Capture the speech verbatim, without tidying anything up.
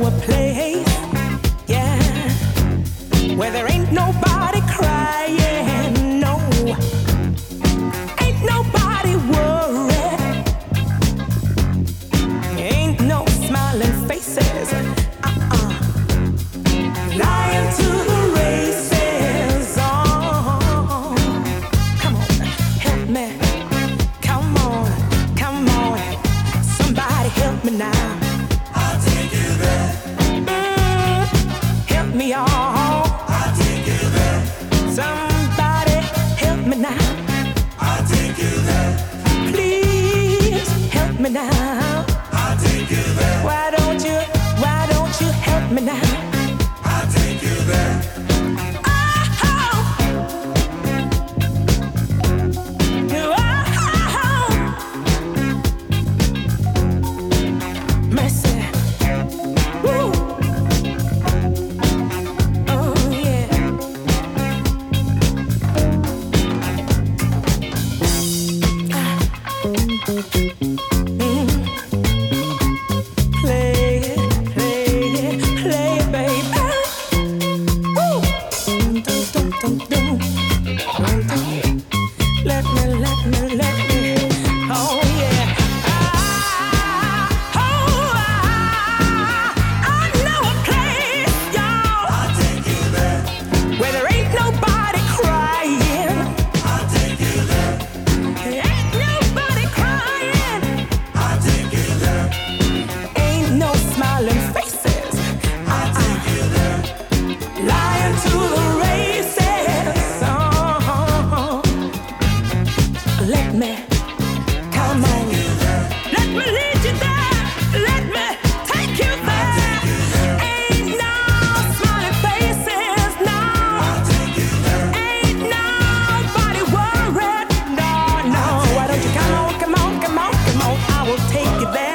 a place, yeah, where there ain't nobody crying, no, ain't nobody worried, ain't no smiling faces, uh-uh, lying to the races, oh, come on, help me, come on, come on, somebody help me now. Help me all. I'll take you there. Somebody help me now. I'll take you there. Please help me now. I'll take you there. Why don't you, why don't you help me now? I'll take you there. Take it there.